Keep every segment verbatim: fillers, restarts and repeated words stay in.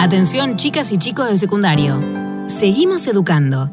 Atención, chicas y chicos del secundario. Seguimos educando.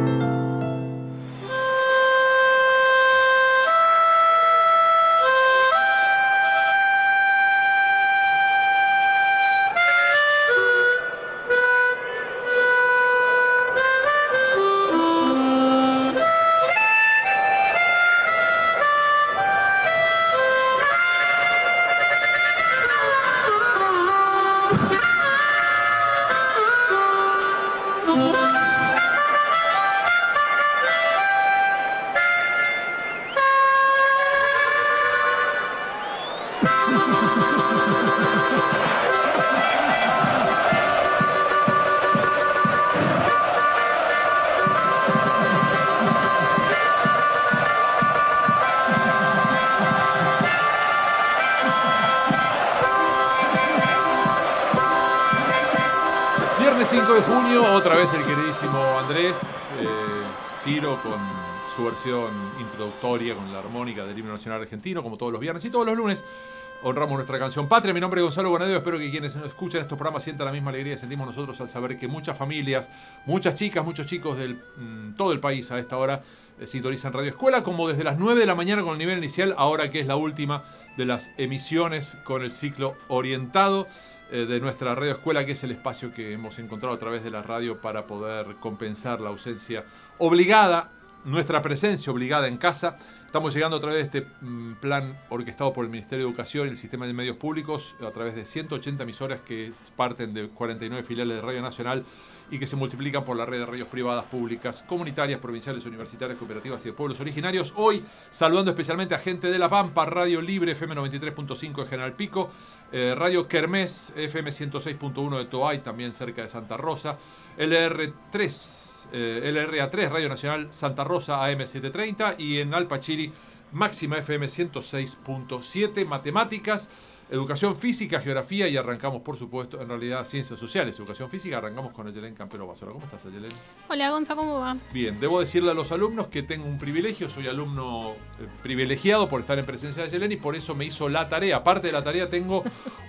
cinco de junio, otra vez el queridísimo Andrés eh, Ciro con su versión introductoria con la armónica del himno nacional argentino, como todos los viernes y todos los lunes. Honramos nuestra canción patria. Mi nombre es Gonzalo Bonadeo. Espero que quienes escuchan estos programas sientan la misma alegría que sentimos nosotros al saber que muchas familias, muchas chicas, muchos chicos de mm, todo el país a esta hora eh, sintonizan Radio Escuela, como desde las nueve de la mañana con el nivel inicial, ahora que es la última de las emisiones con el ciclo orientado eh, de nuestra Radio Escuela, que es el espacio que hemos encontrado a través de la radio para poder compensar la ausencia obligada, nuestra presencia obligada en casa. Estamos llegando a través de este plan orquestado por el Ministerio de Educación y el Sistema de Medios Públicos, a través de ciento ochenta emisoras que parten de cuarenta y nueve filiales de Radio Nacional y que se multiplican por la red de radios privadas, públicas, comunitarias, provinciales, universitarias, cooperativas y de pueblos originarios. Hoy, saludando especialmente a gente de La Pampa, Radio Libre, F M noventa y tres punto cinco de General Pico, eh, Radio Kermés, F M ciento seis punto uno de Toay, también cerca de Santa Rosa, L R tres, Eh, L R A tres, Radio Nacional Santa Rosa, A M setecientos treinta, y en Alpachiri, Máxima F M ciento seis punto siete, Matemáticas, Educación Física, Geografía, y arrancamos, por supuesto, en realidad, Ciencias Sociales, Educación Física. Arrancamos con Ayelén Campero Basora. ¿Cómo estás, Ayelén? Hola, Gonza, ¿cómo va? Bien, debo decirle a los alumnos que tengo un privilegio, soy alumno eh, privilegiado por estar en presencia de Ayelén, y por eso me hizo la tarea. Aparte de la tarea, tengo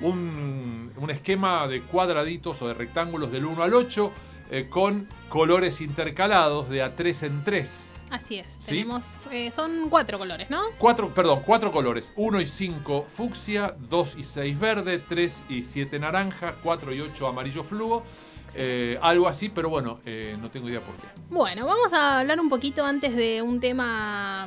un, un esquema de cuadraditos o de rectángulos del uno al ocho, eh, con colores intercalados de a tres en tres. Así es, ¿Sí? tenemos, eh, son cuatro colores, ¿no? Cuatro, perdón, cuatro colores. uno y cinco fucsia, dos y seis verde, tres y siete naranja, cuatro y ocho amarillo fluo. Eh, algo así, pero bueno, eh, no tengo idea por qué. Bueno, vamos a hablar un poquito antes de un tema,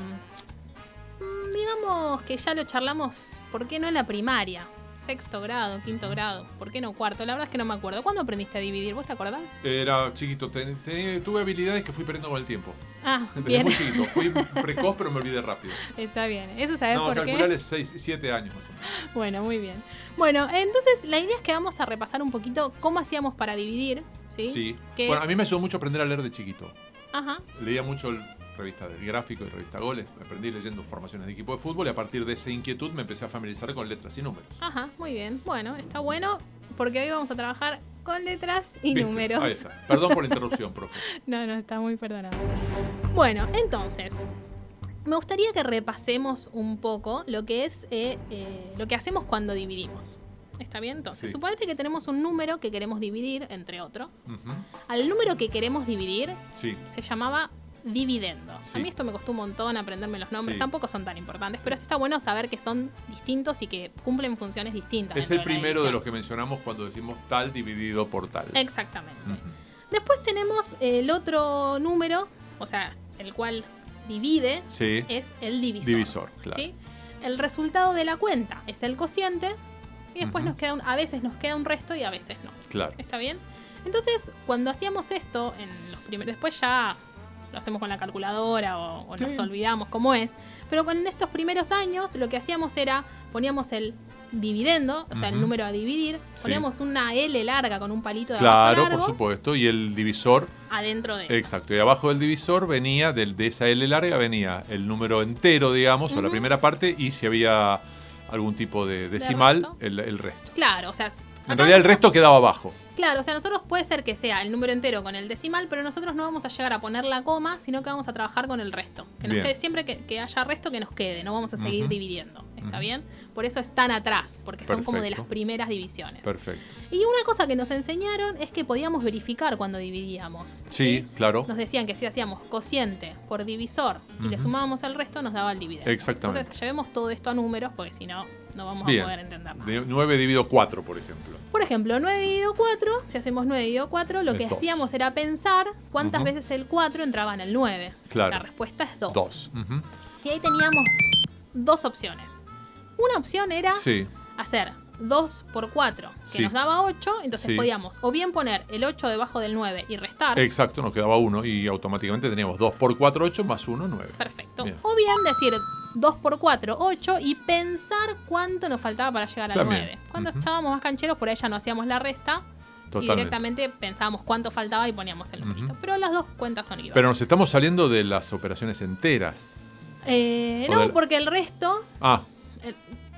mmm, digamos que ya lo charlamos, ¿por qué no en la primaria? Sexto grado, quinto grado, ¿por qué no cuarto? La verdad es que no me acuerdo. ¿Cuándo aprendiste a dividir? ¿Vos te acordás? Era chiquito, ten, ten, tuve habilidades que fui perdiendo con el tiempo. Ah, Desde bien. muy chiquito, fui precoz, pero me olvidé rápido. Está bien, ¿eso sabés No, por qué? calcular es seis, siete años más o menos. Bueno, muy bien. Bueno, entonces la idea es que vamos a repasar un poquito cómo hacíamos para dividir, ¿sí? Sí. Que... Bueno, a mí me ayudó mucho aprender a leer de chiquito. Ajá. Leía mucho el revista del Gráfico y revista Goles. Me aprendí leyendo formaciones de equipo de fútbol y a partir de esa inquietud me empecé a familiarizar con letras y números. Ajá, muy bien. Bueno, está bueno porque hoy vamos a trabajar con letras y ¿Viste? números. Ahí está. Perdón por la interrupción, profe. No, no, está muy perdonado. Bueno, entonces, me gustaría que repasemos un poco lo que es eh, eh, lo que hacemos cuando dividimos. ¿Está bien? Entonces, Sí. suponete que tenemos un número que queremos dividir, entre otro. Uh-huh. Al número que queremos dividir Sí. se llamaba dividendo. Sí. A mí esto me costó un montón aprenderme los nombres, Sí. tampoco son tan importantes, Sí. pero sí está bueno saber que son distintos y que cumplen funciones distintas. Es dentro el de la primero de división. los que mencionamos cuando decimos tal dividido por tal. Exactamente. Uh-huh. Después tenemos el otro número, o sea, el cual divide, Sí. es el divisor. Divisor, claro. ¿Sí? El resultado de la cuenta es el cociente y después Ujú. nos queda un, a veces nos queda un resto y a veces no. Claro. ¿Está bien? Entonces, cuando hacíamos esto, en los primeros, después ya lo hacemos con la calculadora o, o Sí. nos olvidamos cómo es, pero con estos primeros años lo que hacíamos era, poníamos el dividendo, o sea, el Ujú. número a dividir, Sí. poníamos una L larga con un palito de abajo Claro, largo por supuesto. Y el divisor, adentro de eso. exacto. Y abajo del divisor venía, del, de esa L larga, venía el número entero, digamos, o la Ujú. primera parte, y si había algún tipo de decimal, resto. el, el resto. Claro, o sea, En acá realidad el nosotros- resto quedaba abajo. Claro, o sea, nosotros puede ser que sea el número entero con el decimal, pero nosotros no vamos a llegar a poner la coma, sino que vamos a trabajar con el resto. Que nos Bien. quede, siempre que, que haya resto, que nos quede, no vamos a seguir Ujú. dividiendo. ¿Está ¿Está Ujú. bien? Por eso están atrás, porque son como de Perfecto. las primeras divisiones. Perfecto. Y una cosa que nos enseñaron es que podíamos verificar cuando dividíamos. Sí, claro. Nos decían que si hacíamos cociente por divisor y le Ujú. sumábamos el resto, nos daba el dividendo. Exactamente. Entonces, llevemos todo esto a números, porque si no, no vamos Bien. a poder entender nada. De nueve dividido cuatro, por ejemplo. Por ejemplo, nueve dividido cuatro, si hacemos nueve dividido cuatro, lo Es que dos. hacíamos era pensar cuántas Ujú. veces el cuatro entraba en el nueve. Claro. La respuesta es dos. Dos. Ujú. Y ahí teníamos dos opciones. Una opción era Sí. hacer dos por cuatro, que Sí. nos daba ocho, entonces Sí. podíamos o bien poner el ocho debajo del nueve y restar. Exacto, nos quedaba uno y automáticamente teníamos dos por cuatro, ocho más uno, nueve. Perfecto. Bien. O bien decir dos por cuatro, ocho y pensar cuánto nos faltaba para llegar al También. nueve. Cuando Ujú. estábamos más cancheros, por ahí ya no hacíamos la resta y Totalmente. directamente pensábamos cuánto faltaba y poníamos el numerito. Ujú. Pero las dos cuentas son iguales. Pero nos estamos saliendo de las operaciones enteras. Eh, O no, del- porque el resto. Ah, el-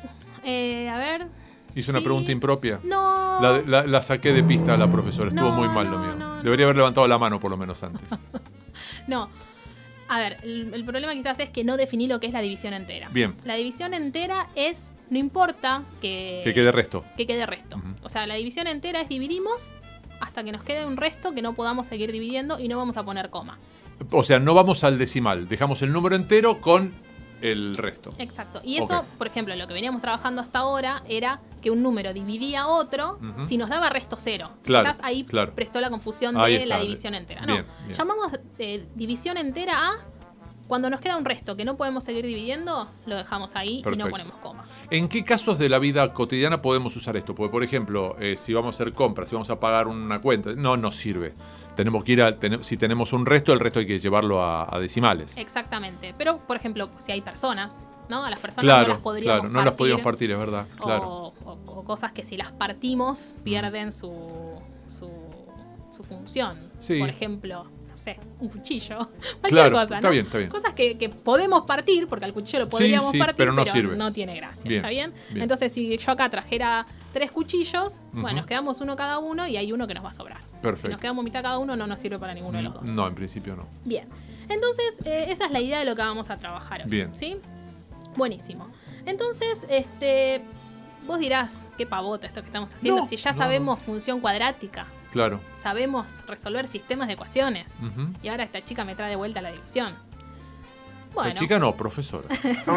eh, a ver. hice una sí. pregunta impropia. No. La, la- la saqué de pista a la profesora. Estuvo No, muy mal lo no, mío. no, Debería no. haber levantado la mano por lo menos antes. No. A ver, el, el problema quizás es que no definí lo que es la división entera. Bien. La división entera es. No importa que. Que quede resto. que quede resto. Ujú. O sea, la división entera es dividimos hasta que nos quede un resto que no podamos seguir dividiendo y no vamos a poner coma. O sea, no vamos al decimal. Dejamos el número entero con el resto. Exacto. Y eso, Ok. por ejemplo, lo que veníamos trabajando hasta ahora era que un número dividía a otro Ujú. si nos daba resto cero. Claro, Quizás ahí claro. prestó la confusión Ahí de está. la división entera. Bien, no, bien. llamamos eh, división entera a cuando nos queda un resto que no podemos seguir dividiendo, lo dejamos ahí y Perfecto. no ponemos coma. ¿En qué casos de la vida cotidiana podemos usar esto? Porque, por ejemplo, eh, si vamos a hacer compras, si vamos a pagar una cuenta, no nos sirve. Tenemos que ir a. ten- si tenemos un resto, el resto hay que llevarlo a, a decimales. Exactamente. Pero, por ejemplo, si hay personas, ¿no? A las personas Claro, no las podríamos claro, no las partir. podíamos partir, es verdad. Claro. O, o- o cosas que si las partimos pierden su, su, su función. Sí. Por ejemplo, no sé, un cuchillo. Cualquier Claro, cosa, está ¿no? bien, está bien. Cosas que, que podemos partir, porque al cuchillo lo Sí, podríamos sí, partir, pero no sirve. no tiene gracia. Bien, ¿Está bien? bien. Entonces, si yo acá trajera tres cuchillos, Ujú. bueno, nos quedamos uno cada uno y hay uno que nos va a sobrar. Si Perfecto. nos quedamos mitad cada uno, no nos sirve para ninguno de los dos. No, en principio no. Bien, entonces eh, esa es la idea de lo que vamos a trabajar hoy. Bien. ¿Sí? Buenísimo. Entonces, este, vos dirás, qué pavota esto que estamos haciendo, No, si ya no, sabemos función cuadrática, Claro. sabemos resolver sistemas de ecuaciones, Ujú. y ahora esta chica me trae de vuelta la división. Bueno, La chica no, profesora.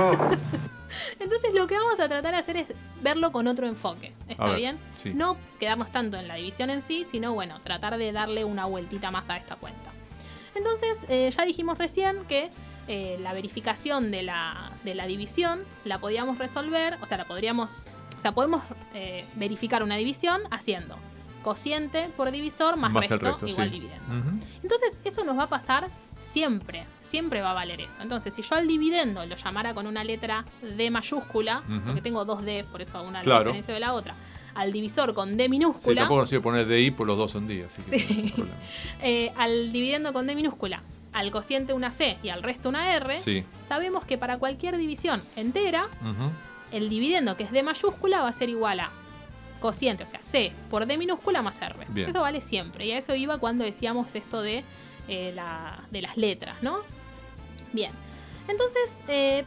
entonces lo que vamos a tratar de hacer es verlo con otro enfoque, ¿está A ver, bien? sí. No quedarnos tanto en la división en sí, sino bueno, tratar de darle una vueltita más a esta cuenta. Entonces, eh, ya dijimos recién que eh, la verificación de la, de la división la podíamos resolver, o sea, la podríamos, o sea, podemos eh, verificar una división haciendo cociente por divisor más, Más resto, el resto, igual sí. dividendo. Ujú. Entonces, eso nos va a pasar siempre, siempre va a valer eso. Entonces, si yo al dividendo lo llamara con una letra D mayúscula, Ujú. porque tengo dos D, por eso una Claro. la diferencia de la otra, al divisor con D Sí, minúscula, tampoco nos sirve poner D I por los dos son días. Así que Sí. no es un problema. eh, al dividendo con D minúscula, al cociente una C y al resto una R, Sí. sabemos que para cualquier división entera, Ujú. el dividendo que es D mayúscula va a ser igual a cociente, o sea, C por D minúscula más R. Bien. Eso vale siempre. Y a eso iba cuando decíamos esto de, eh, la, de las letras, ¿no? Bien. Entonces, eh,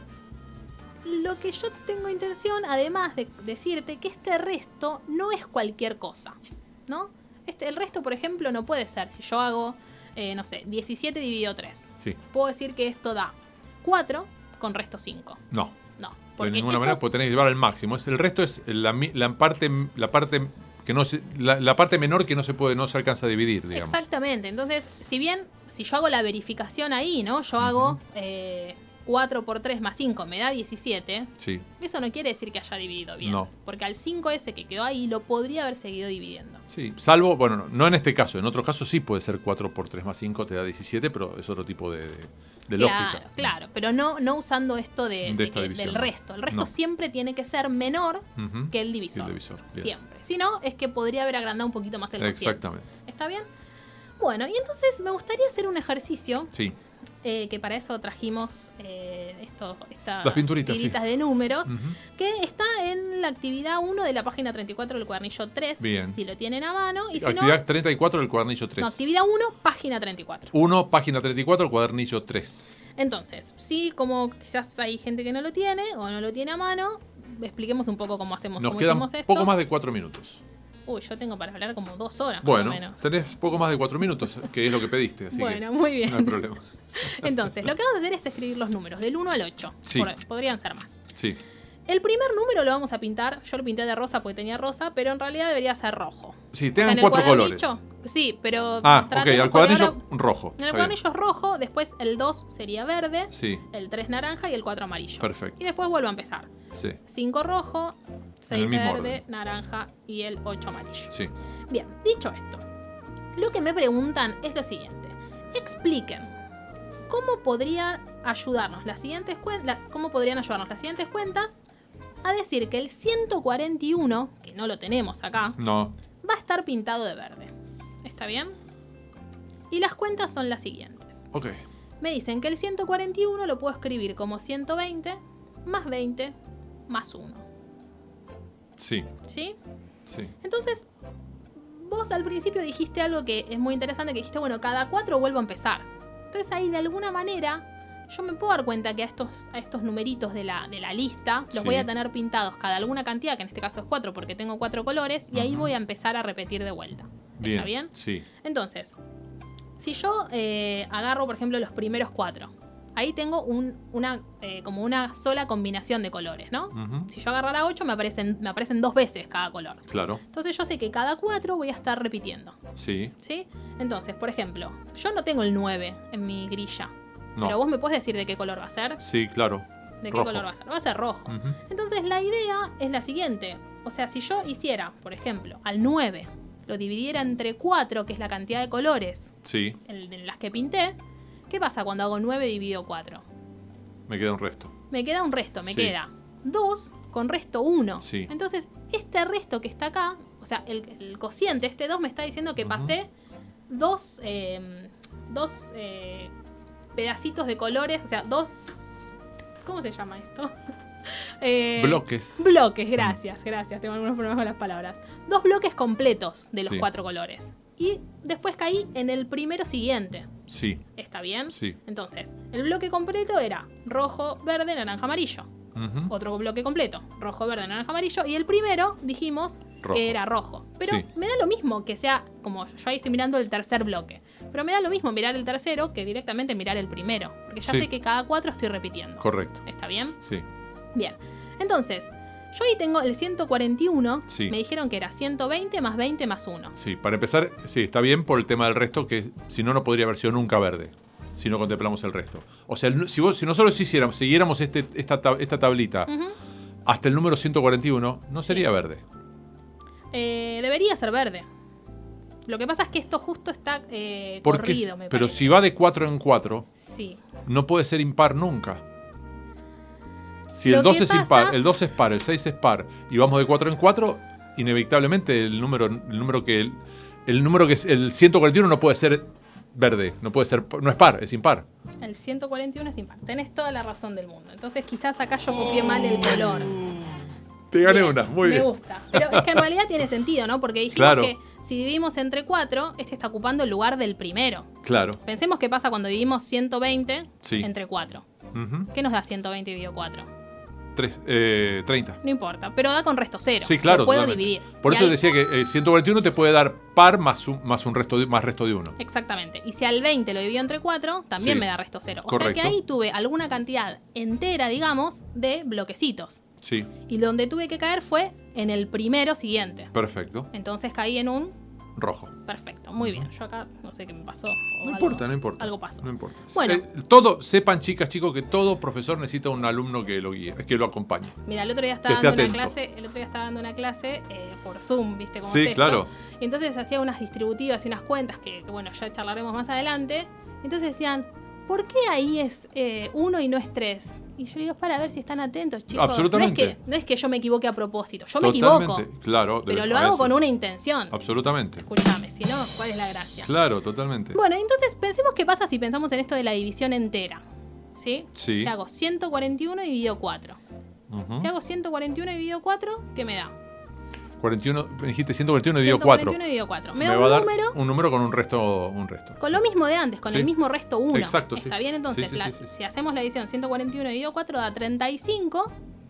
lo que yo tengo intención, además de decirte, que este resto no es cualquier cosa, ¿no? Este, el resto, por ejemplo, no puede ser. Si yo hago, eh, no sé, diecisiete dividido tres, Sí. puedo decir que esto da cuatro con resto cinco. No. No. De Porque ninguna manera, esos- porque tenés que llevar al máximo. Es, el resto es la, mi- la parte la parte que no se, la, la parte menor que no se puede, no se alcanza a dividir, digamos. Exactamente. Entonces, si bien, si yo hago la verificación ahí, ¿no? Yo hago eh, cuatro por tres más cinco, me da diecisiete. Sí. Eso no quiere decir que haya dividido bien. No. Porque al cinco ese que quedó ahí lo podría haber seguido dividiendo. Sí, salvo, bueno, no, no en este caso, en otro caso sí puede ser cuatro por tres más cinco, te da diecisiete, pero es otro tipo de, de- de Claro, lógica. claro. Pero no, no usando esto de, De de esta que- división, del no. resto. El resto No. siempre tiene que ser menor Ujú. que el divisor. Que el divisor, bien. Siempre. Si no, es que podría haber agrandado un poquito más el cociente. Exactamente. ¿Está bien? Bueno, y entonces me gustaría hacer un ejercicio. Sí. Eh, que para eso trajimos eh, esto, estas Las pinturitas, sí. de números, Ujú. que está en la actividad uno de la página treinta y cuatro del cuadernillo tres, Bien. si lo tienen a mano. Y si Actividad no, treinta y cuatro del cuadernillo tres. no, actividad uno, página treinta y cuatro. uno, página treinta y cuatro, cuadernillo tres. Entonces, sí, como quizás hay gente que no lo tiene o no lo tiene a mano, expliquemos un poco cómo hacemos, Nos cómo quedan hicimos esto. poco más de cuatro minutos. Uy, yo tengo para hablar como dos horas Bueno, más o menos. tenés poco más de cuatro minutos, que es lo que pediste, así Bueno, que muy bien. no hay problema. Entonces, lo que vamos a hacer es escribir los números, del uno al ocho. Sí. Por- podrían ser más. Sí, El primer número lo vamos a pintar, yo lo pinté de rosa porque tenía rosa, pero en realidad debería ser rojo. sí, O sea, tengan en el cuatro colores. cuadernillo, sí, pero... Ah, ok, tratemos al porque cuadernillo ahora- rojo. En el está bien. cuadernillo es rojo, después el dos sería verde, Sí, el tres naranja y el cuatro amarillo. perfecto. Y después vuelvo a empezar. Sí, cinco rojo, seis el mismo verde, orden. naranja y el ocho amarillo. sí. Bien, dicho esto, lo que me preguntan es lo siguiente. Expliquen cómo podría ayudarnos las siguientes cuentas, cómo podrían ayudarnos las siguientes cuentas a decir que el ciento cuarenta y uno, que no lo tenemos acá, No, va a estar pintado de verde. ¿Está bien? Y las cuentas son las siguientes. ok. Me dicen que el ciento cuarenta y uno lo puedo escribir como ciento veinte más veinte más uno. Sí, ¿Sí? sí. Entonces, vos al principio dijiste algo que es muy interesante, que dijiste, bueno, cada cuatro vuelvo a empezar. Entonces ahí de alguna manera yo me puedo dar cuenta que a estos, a estos numeritos de la, de la lista los Sí. voy a tener pintados cada alguna cantidad, que en este caso es cuatro porque tengo cuatro colores, y ahí Ujú. voy a empezar a repetir de vuelta. Bien. ¿Está bien? Sí, Entonces, si yo eh, agarro, por ejemplo, los primeros cuatro, ahí tengo un, una, eh, como una sola combinación de colores, ¿no? ujú, Si yo agarrara ocho, me aparecen, me aparecen dos veces cada color. claro. Entonces yo sé que cada cuatro voy a estar repitiendo, Sí, ¿sí? Entonces, por ejemplo, yo no tengo el nueve en mi grilla, no. pero vos me puedes decir de qué color va a ser. Sí, claro. ¿De qué Rojo. color va a ser? Va a ser rojo. Ujú, Entonces la idea es la siguiente. O sea, si yo hiciera, por ejemplo, al nueve, lo dividiera entre cuatro, que es la cantidad de colores sí, en, en las que pinté, ¿qué pasa cuando hago nueve dividido cuatro? me queda un resto. Me queda un resto, me Sí. queda dos con resto uno. Sí. Entonces, este resto que está acá, o sea, el, el cociente, este dos, me está diciendo que Ujú. pasé dos, eh, dos eh, pedacitos de colores, o sea, dos... ¿Cómo se llama esto? Eh, Bloques. Bloques, gracias, gracias. Tengo algunos problemas con las palabras. Dos bloques completos de los Sí. cuatro colores. Y después caí en el primero siguiente. Sí, ¿Está bien? sí. Entonces, el bloque completo era rojo, verde, naranja, amarillo. Ujú, Otro bloque completo, rojo, verde, naranja, amarillo. Y el primero dijimos Rojo. que era rojo. Pero Sí. me da lo mismo que sea, como yo ahí estoy mirando el tercer bloque. Pero me da lo mismo mirar el tercero que directamente mirar el primero. Porque ya Sí. sé que cada cuatro estoy repitiendo. correcto. ¿Está bien? Sí, Bien. Entonces, yo ahí tengo el ciento cuarenta y uno. Sí. Me dijeron que era ciento veinte más veinte más uno. sí. Para empezar, sí, está bien por el tema del resto, que si no, no podría haber sido nunca verde. Si no contemplamos el resto. O sea, el- si, vos, si nosotros hiciéramos, siguiéramos este, esta, tab- esta tablita Ujú. hasta el número ciento cuarenta y uno, no sería verde. Eh, debería ser verde. Lo que pasa es que esto justo está eh, Porque, corrido, me pero parece. si va de cuatro en cuatro, Sí. no puede ser impar nunca. Si Lo el dos que es pasa- impar, el dos es par, el seis es par, y vamos de cuatro en cuatro, inevitablemente el número, el número que el, el número que es el ciento cuarenta y uno no puede ser verde, no puede ser, no es par, es impar. El ciento cuarenta y uno es impar. Tenés toda la razón del mundo. Entonces quizás acá yo copié mal el color. Te gané Bien, una, muy me bien. gusta. Pero es que en realidad tiene sentido, ¿no? Porque dijimos Claro. que si dividimos entre cuatro, este está ocupando el lugar del primero. Claro. Pensemos qué pasa cuando dividimos ciento veinte Sí. entre cuatro. Ujú. ¿Qué nos da ciento veinte dividido cuatro? Tres, eh, treinta. No importa, pero da con resto cero. Sí, claro. Lo puedo totalmente. dividir. Por Y eso ahí- decía que eh, ciento cuarenta y uno te puede dar par más un, más un resto de, más resto de uno. Exactamente. Y si al veinte lo divido entre cuatro, también Sí. me da resto cero. O Correcto. sea que ahí tuve alguna cantidad entera, digamos, de bloquecitos. Sí, Y donde tuve que caer fue en el primero siguiente. perfecto. Entonces caí en un Rojo. perfecto. Muy bien. Yo acá no sé qué me pasó. o No algo- importa, no importa. Algo pasó. No importa. Bueno. Eh, todo, sepan, chicas, chicos, que todo profesor necesita un alumno que lo guíe, que lo acompañe. Mira, el otro día estaba Que esté dando una atento. clase, el otro día estaba dando una clase eh, por Zoom, ¿viste cómo Sí, es esto? claro. Y entonces hacía unas distributivas y unas cuentas que, que, bueno, ya charlaremos más adelante. Entonces decían, ¿por qué ahí es eh, uno y no es tres? Y yo digo, es para ver si están atentos, chicos. Absolutamente. No es que, no es que yo me equivoque a propósito, yo me equivoco. Totalmente, claro. de- Pero lo a hago veces. con una intención. Absolutamente. Escúchame, si no, ¿cuál es la gracia? Claro, totalmente. Bueno, entonces pensemos qué pasa si pensamos en esto de la división entera. ¿Sí? Sí. Si hago ciento cuarenta y uno dividido cuatro. Ujú. Si hago ciento cuarenta y uno dividido cuatro, ¿qué me da? cuarenta y uno, me dijiste ciento cuarenta y uno dividido ciento cuarenta y cuatro. uno dividido cuatro. Me, Me da va a un dar número un número con un resto. Un resto. con lo mismo de antes, con Sí. el mismo resto uno. Exacto, sí. ¿Está bien? Entonces, Sí, sí, la- sí, sí. si hacemos la división ciento cuarenta y uno dividido cuatro da treinta y cinco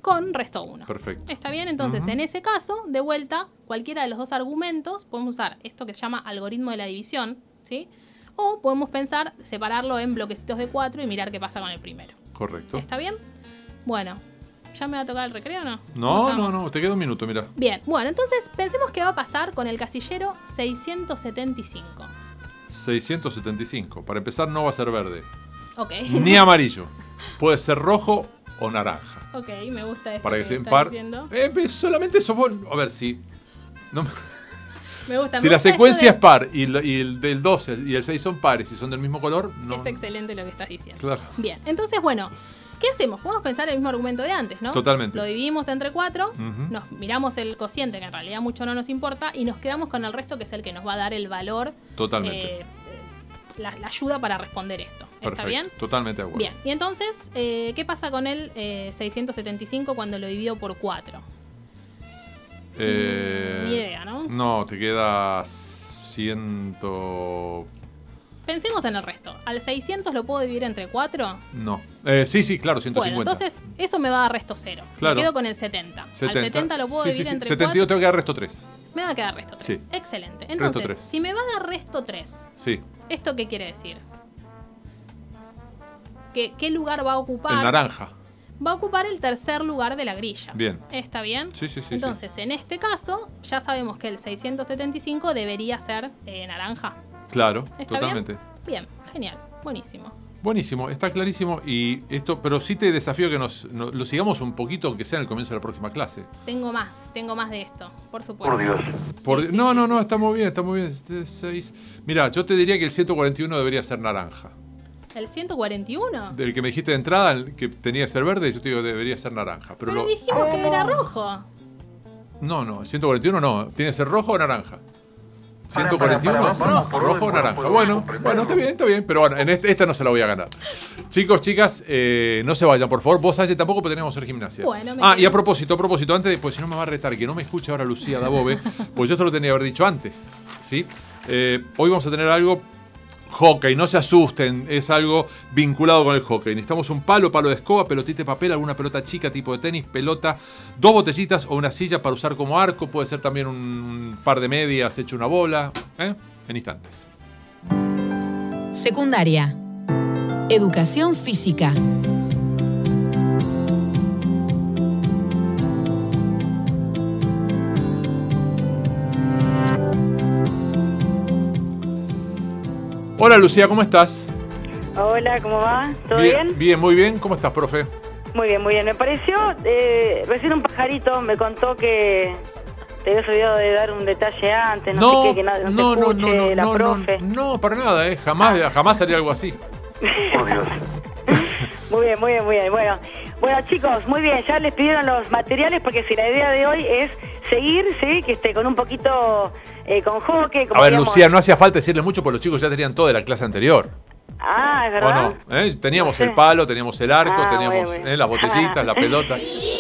con resto uno. Perfecto. ¿Está bien? Entonces, Uh-huh. en ese caso, de vuelta, cualquiera de los dos argumentos, podemos usar esto que se llama algoritmo de la división, ¿sí? O podemos pensar, separarlo en bloquecitos de cuatro y mirar qué pasa con el primero. Correcto. ¿Está bien? Bueno, ¿ya me va a tocar el recreo o no? No, no, no, te queda un minuto, mira. Bien, bueno, entonces pensemos qué va a pasar con el casillero seiscientos setenta y cinco. seiscientos setenta y cinco. Para empezar, no va a ser verde. Ok. Ni amarillo. Puede ser rojo o naranja. Ok, me gusta esto Para que que sea estás impar. diciendo. Eh, pues, solamente eso. vos- A ver si. No me- Me gusta. si me la gusta secuencia es esto par y, lo- y el del doce y el seis son pares y son del mismo color, de- no. Es excelente lo que estás diciendo. Claro. Bien, entonces, bueno, ¿qué hacemos? Podemos pensar el mismo argumento de antes, ¿no? Totalmente. Lo dividimos entre cuatro, Ujú. nos miramos el cociente, que en realidad mucho no nos importa, y nos quedamos con el resto, que es el que nos va a dar el valor, Totalmente. eh, la, la ayuda para responder esto. ¿Está Perfecto. bien? Totalmente de acuerdo. Bien, y entonces, eh, ¿qué pasa con el eh, seiscientos setenta y cinco cuando lo divido por cuatro? Eh, Ni idea, ¿no? No, te queda ciento. Pensemos en el resto. ¿Al seiscientos lo puedo dividir entre cuatro? No. Eh, sí, sí, claro, ciento Bueno, cincuenta. entonces eso me va a dar resto cero. Claro. Me quedo con el setenta. setenta. Al setenta lo puedo Sí, sí, dividir sí. entre setenta y dos cuatro. te va a quedar resto tres. Me va a quedar resto tres. Sí. Excelente. Resto Entonces, tres. si me va a dar resto tres, Sí. ¿esto qué quiere decir? ¿Qué, qué lugar va a ocupar? El naranja. Va a ocupar el tercer lugar de la grilla. Bien. ¿Está bien? Sí, sí, sí. Entonces, en este caso, ya sabemos que el seiscientos setenta y cinco debería ser eh, naranja. sí. Claro, ¿Está totalmente. bien? Bien, genial. Buenísimo. Buenísimo, está clarísimo. Y esto, pero sí te desafío que nos, no- lo sigamos un poquito, aunque sea en el comienzo de la próxima clase. Tengo más, tengo más de esto, por supuesto. Por Dios. Por- Sí, sí, no, sí, no, sí. no, está muy bien, está muy bien. Este, seis. Mira, yo te diría que el ciento cuarenta y uno debería ser naranja. ¿El ciento cuarenta y uno? Del que me dijiste de entrada, el que tenía que ser verde, yo te digo debería ser naranja. Pero Pero lo, dijimos que era rojo. no, no, el ciento cuarenta y uno no, tiene que ser rojo o naranja. ciento cuarenta y uno, Para, para, vamos por rojo o orden, naranja. vamos por Bueno, orden, bueno, está bien, está bien. Pero bueno, en este- esta no se la voy a ganar. Chicos, chicas, eh, no se vayan, por favor. Vos, Aye, tampoco, pero tenemos que hacer gimnasia. Bueno, me ah, quedo. y a propósito, a propósito, antes de, pues si no me va a retar, que no me escuche ahora Lucía Dabove, pues yo esto lo tenía que haber dicho antes. ¿Sí? Eh, hoy vamos a tener algo. Hockey, no se asusten, es algo vinculado con el hockey. Necesitamos un palo, palo de escoba, pelotita de papel, alguna pelota chica tipo de tenis, pelota, dos botellitas o una silla para usar como arco. Puede ser también un par de medias hecho una bola. ¿eh? En instantes. Secundaria. Educación física. Hola Lucía, ¿cómo estás? Hola, ¿cómo va? ¿Todo bien? Bien, muy bien. ¿Cómo estás, profe? Muy bien, muy bien. Me pareció, eh, recién un pajarito me contó que te habías olvidado de dar un detalle antes, no, sé qué, que nadie no, no, te no, escuche, no, no, la no, profe. no, no, para nada, ¿eh? Jamás, jamás haría algo así. Por Dios. Muy bien, muy bien, muy bien. Bueno, bueno chicos, muy bien, ya les pidieron los materiales porque si la idea de hoy es seguir, sí, que esté con un poquito eh, con hockey. Como A ver, digamos- Lucía, no hacía falta decirle mucho porque los chicos ya tenían todo de la clase anterior. Ah, ¿es ¿O verdad? no? ¿Eh? Teníamos No sé. el palo, teníamos el arco, Ah, teníamos bueno, bueno. ¿eh? las botellitas, la pelota.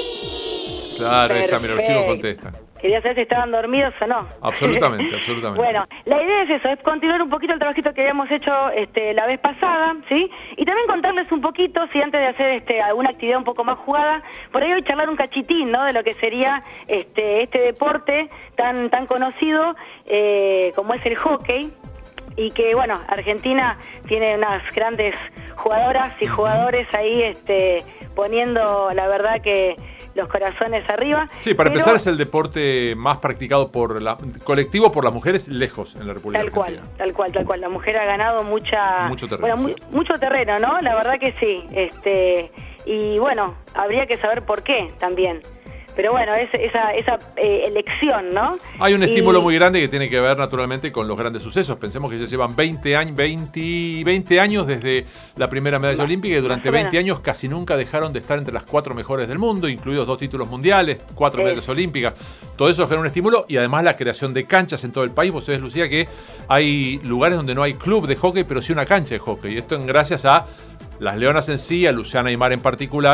Claro, ahí está, mira, los chicos Perfecto. contestan. Quería saber si estaban dormidos o no. Absolutamente, absolutamente. Bueno, la idea es eso, es continuar un poquito el trabajito que habíamos hecho este, la vez pasada, ¿sí? Y también contarles un poquito, si antes de hacer este, alguna actividad un poco más jugada, por ahí hoy charlar un cachitín, ¿no? De lo que sería este, este deporte tan, tan conocido eh, como es el hockey. Y que, bueno, Argentina tiene unas grandes jugadoras y jugadores ahí este, poniendo, la verdad, que los corazones arriba. Sí, para Pero- empezar es el deporte más practicado por la colectivo por las mujeres lejos en la República Tal cual, Argentina. tal cual, tal cual. La mujer ha ganado mucha... Mucho terreno, bueno, sí. mu- mucho terreno, ¿no? La verdad que sí. Este, y bueno, habría que saber por qué también. Pero bueno, es, esa, esa eh, elección, ¿no? Hay un Y- estímulo muy grande que tiene que ver naturalmente con los grandes sucesos. Pensemos que ya llevan veinte años, veinte, veinte años desde la primera medalla olímpica y durante más o menos. veinte años casi nunca dejaron de estar entre las cuatro mejores del mundo, incluidos dos títulos mundiales, cuatro Sí. medallas olímpicas. Todo eso genera un estímulo y además la creación de canchas en todo el país. Vos sabés, Lucía, que hay lugares donde no hay club de hockey, pero sí una cancha de hockey. Esto en gracias a las Leonas en sí, a Luciana Aymar en particular,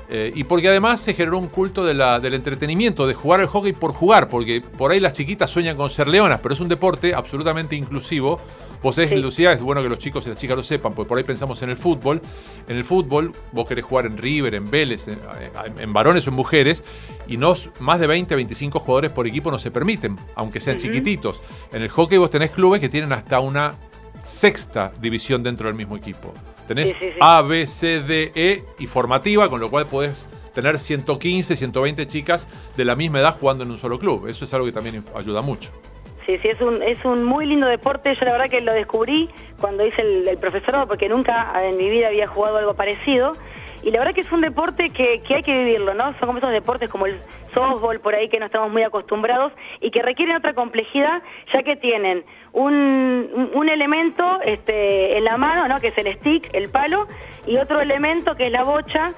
Eh, y porque además se generó un culto de la, del entretenimiento, de jugar al hockey por jugar, porque por ahí las chiquitas sueñan con ser leonas, pero es un deporte absolutamente inclusivo. Vos sabés, sí. Lucía, es bueno que los chicos y las chicas lo sepan, porque por ahí pensamos en el fútbol. En el fútbol, vos querés jugar en River, en Vélez, en, en varones o en mujeres, y no, más de veinte, veinticinco jugadores por equipo no se permiten, aunque sean uh-huh. chiquititos. En el hockey vos tenés clubes que tienen hasta una sexta división dentro del mismo equipo. Tenés sí, sí, sí. A, B, C, D, E y formativa, con lo cual podés tener ciento quince, ciento veinte chicas de la misma edad jugando en un solo club. Eso es algo que también ayuda mucho. Sí, sí, es un, es un muy lindo deporte. Yo la verdad que lo descubrí cuando hice el, el profesorado, porque nunca en mi vida había jugado algo parecido. Y la verdad que es un deporte que, que hay que vivirlo, ¿no? Son como esos deportes como el softball por ahí que no estamos muy acostumbrados y que requieren otra complejidad, ya que tienen un, un elemento este, en la mano, ¿no? Que es el stick, el palo, y otro elemento que es la bocha,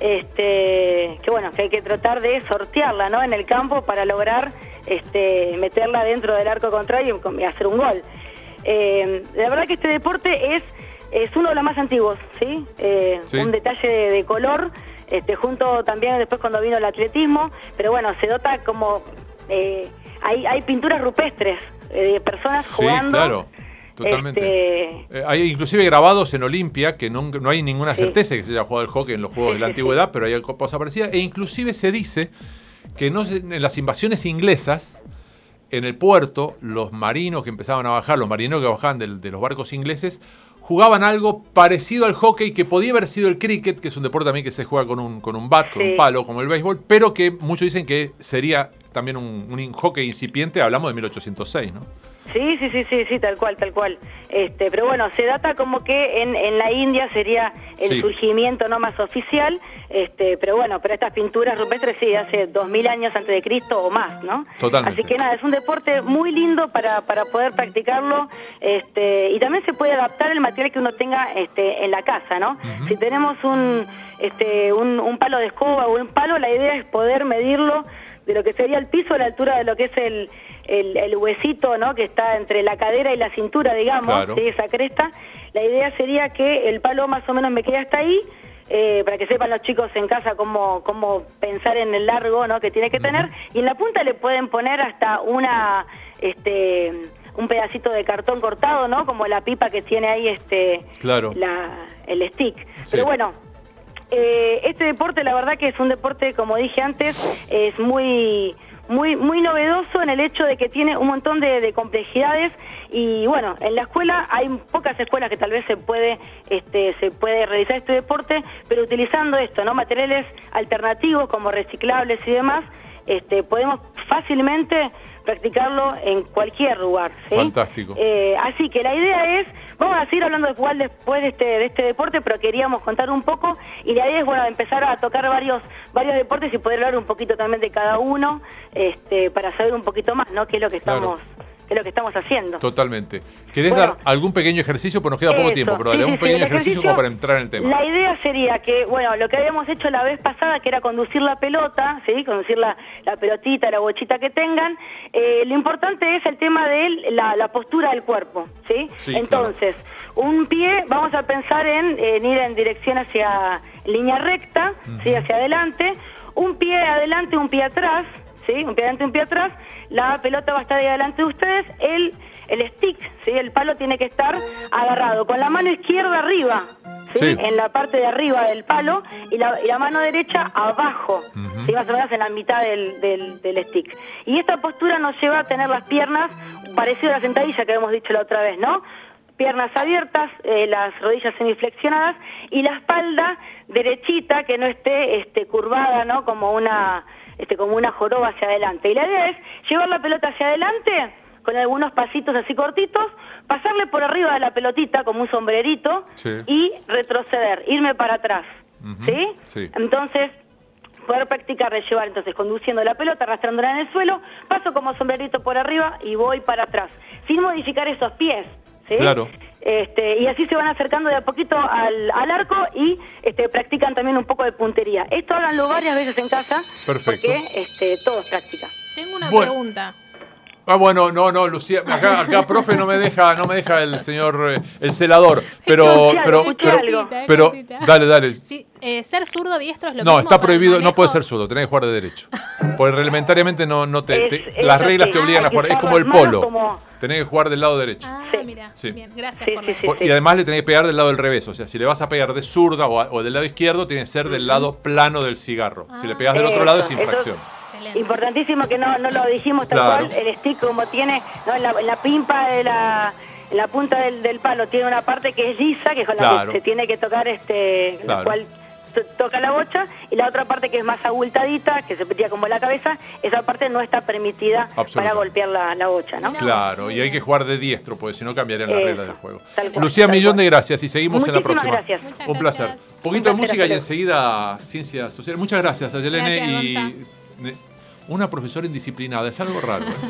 este, que bueno, que hay que tratar de sortearla, ¿no? En el campo para lograr este, meterla dentro del arco contrario y hacer un gol. Eh, la verdad que este deporte es Es uno de los más antiguos, ¿sí? Eh, sí. Un detalle de, de color, este, junto también después cuando vino el atletismo, pero bueno, se nota como eh, hay, hay pinturas rupestres eh, de personas sí, jugando. Claro, totalmente. Este... Eh, hay inclusive grabados en Olimpia, que no, no hay ninguna certeza sí. que se haya jugado el hockey en los Juegos sí, de la sí, Antigüedad, sí. pero hay cosas parecidas, e inclusive se dice que no se, en las invasiones inglesas, en el puerto, los marinos que empezaban a bajar, los marineros que bajaban de, de los barcos ingleses, jugaban algo parecido al hockey, que podía haber sido el cricket, que es un deporte también que se juega con un, con un bat, con sí. un palo, como el béisbol, pero que muchos dicen que sería también un, un hockey incipiente, hablamos de mil ochocientos seis, ¿no? Sí, sí, sí, sí, sí, tal cual, tal cual. Este, pero bueno, se data como que en, en la India sería el sí. surgimiento no más oficial, este, pero bueno, pero estas pinturas rupestres sí, hace dos mil años antes de Cristo o más, ¿no? Totalmente. Así que nada, es un deporte muy lindo para, para poder practicarlo, este, y también se puede adaptar el material que uno tenga este, en la casa, ¿no? Uh-huh. Si tenemos un, este, un, un palo de escoba o un palo, la idea es poder medirlo de lo que sería el piso a la altura de lo que es el El, el huesito, ¿no? Que está entre la cadera y la cintura, digamos, claro. ¿sí? Esa cresta. La idea sería que el palo más o menos me quede hasta ahí, eh, para que sepan los chicos en casa cómo, cómo pensar en el largo, ¿no? Que tiene que tener. Uh-huh. Y en la punta le pueden poner hasta una, este, un pedacito de cartón cortado, ¿no? Como la pipa que tiene ahí, este, claro. la, el stick. Sí. Pero bueno, eh, este deporte, la verdad que es un deporte, como dije antes, es muy muy muy novedoso en el hecho de que tiene un montón de, de complejidades y bueno, en la escuela hay pocas escuelas que tal vez se puede este se puede realizar este deporte, pero utilizando esto, ¿no? Materiales alternativos como reciclables y demás, este podemos fácilmente practicarlo en cualquier lugar, ¿sí? Fantástico. Eh, así que la idea es, vamos a seguir hablando de jugar después de este, de este deporte, pero queríamos contar un poco, y la idea es, bueno, empezar a tocar varios varios deportes y poder hablar un poquito también de cada uno, este, para saber un poquito más, ¿no? Qué es lo que estamos... Claro. qué es lo que estamos haciendo. Totalmente. ¿Querés bueno, dar algún pequeño ejercicio? Pues nos queda poco eso, tiempo, pero sí, dale, sí, un pequeño sí, ejercicio, ejercicio como para entrar en el tema. La idea sería que, bueno, lo que habíamos hecho la vez pasada, que era conducir la pelota, ¿sí? Conducir la, la pelotita, la bochita que tengan. Eh, lo importante es el tema de la, la postura del cuerpo, ¿sí? Sí, entonces, claro. Un pie, vamos a pensar en, en ir en dirección hacia línea recta, uh-huh. ¿sí? Hacia adelante. Un pie adelante, un pie atrás, ¿sí? Un pie adelante, un pie atrás. La pelota va a estar ahí adelante de ustedes. El El stick, ¿sí? El palo tiene que estar agarrado con la mano izquierda arriba, ¿sí? Sí. En la parte de arriba del palo, y la, y la mano derecha abajo, uh-huh. ¿sí? Más o menos en la mitad del, del, del stick. Y esta postura nos lleva a tener las piernas parecido a la sentadilla que habíamos dicho la otra vez, ¿no? Piernas abiertas, eh, las rodillas semiflexionadas y la espalda derechita, que no esté este, curvada, ¿no? Como una, este, como una joroba hacia adelante. Y la idea es llevar la pelota hacia adelante con algunos pasitos así cortitos, pasarle por arriba de la pelotita como un sombrerito, sí. Y retroceder, irme para atrás, uh-huh. ¿sí? Sí. Entonces, poder practicar de llevar, entonces, conduciendo la pelota, arrastrándola en el suelo, paso como sombrerito por arriba y voy para atrás, sin modificar esos pies, ¿sí? Claro. Este, y así se van acercando de a poquito al, al arco y este, practican también un poco de puntería. Esto háganlo varias veces en casa. Perfecto. Porque este, todo es práctica. Tengo una bueno. pregunta. Ah, bueno, no, no, Lucía, acá, acá, profe, no me deja, no me deja el señor, eh, el celador, pero, Escuché pero, algo, pero, escuché algo. pero, cortita. dale, dale. Sí, eh, ser zurdo diestro es lo No, mismo está para el prohibido, no manejo. puedes ser zurdo, tenés que jugar de derecho. Porque reglamentariamente no, no te, Es- te- es las así. reglas te obligan Ah, a jugar, que es son como el las manos polo, como- tenés que jugar del lado derecho. Ah, Sí. mira, Sí. bien, gracias Sí, por sí, la sí, Po- Y además le tenés que pegar del lado del revés, o sea, si le vas a pegar de zurda o, a- o del lado izquierdo, tiene que ser del lado plano del cigarro. Si le pegas del otro Eso, lado es eso- infracción. Excelente. Importantísimo que no, no lo dijimos tal Claro. cual, el stick como tiene, ¿no? en, la, en la pimpa de la, en la punta del, del palo tiene una parte que es lisa, que es con la Claro. que se tiene que tocar, este, Claro. la cual to- toca la bocha, y la otra parte que es más abultadita, que se metía como la cabeza, esa parte no está permitida para Absolutamente. golpear la, la bocha, ¿no? Claro, y hay que jugar de diestro, porque si no cambiarían las Eso, reglas del juego. tal cual, Lucía, tal millón cual. de gracias y seguimos en la Muchísimas próxima. gracias. Muchas Un placer. gracias. Un poquito de Un placer, música y hasta enseguida ciencias sociales. Muchas gracias, Ayelene. Gracias, y Gonza. ne- una profesora indisciplinada, es algo raro. ¿eh?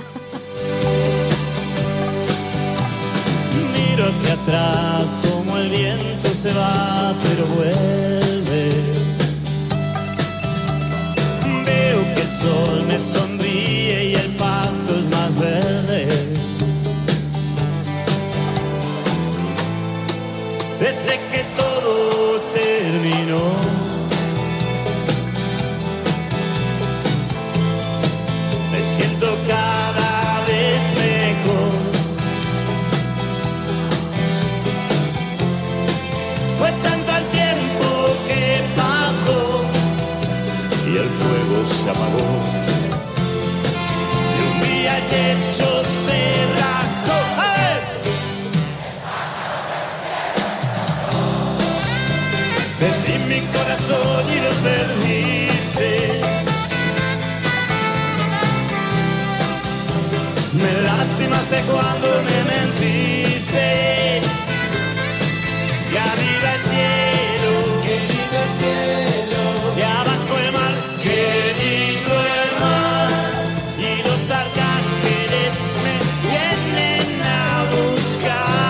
Miro hacia atrás como el viento se va, pero vuelve. Veo que el sol me sonríe y el pasto es más verde. Desde que todo terminó, me siento cada vez mejor. Fue tanto el tiempo que pasó y el fuego se apagó. Y un día el techo se rajó. ¡A ver! Perdí mi corazón y lo perdiste. Me lastimaste cuando me mentiste. Y arriba el cielo, qué lindo el cielo. Y abajo el mar, qué lindo el mar. Y los arcángeles me vienen a buscar.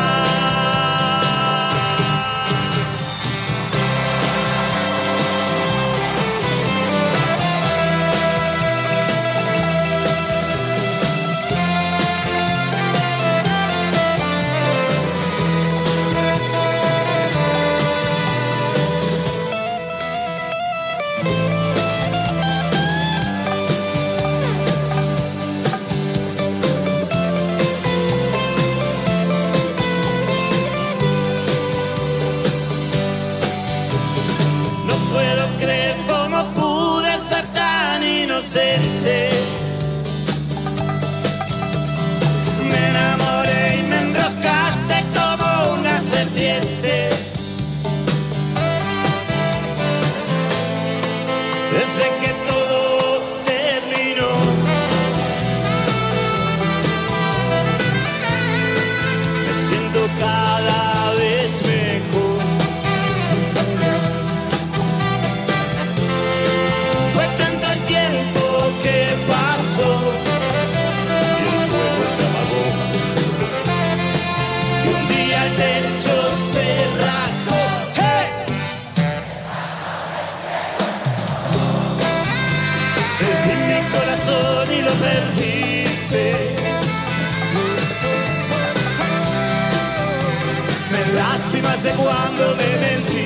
No puedo creer cómo pude ser tan inocente. Me enamoré y me enroscaste como una serpiente. Desde que todo terminó, me siento cada vez mejor. Sincero. Fue tanto el tiempo que pasó y el fuego se apagó. Y un día el techo se rajó. ¡Hey! Perdí mi corazón y lo perdiste. Me lastimas de cuando me mentiste.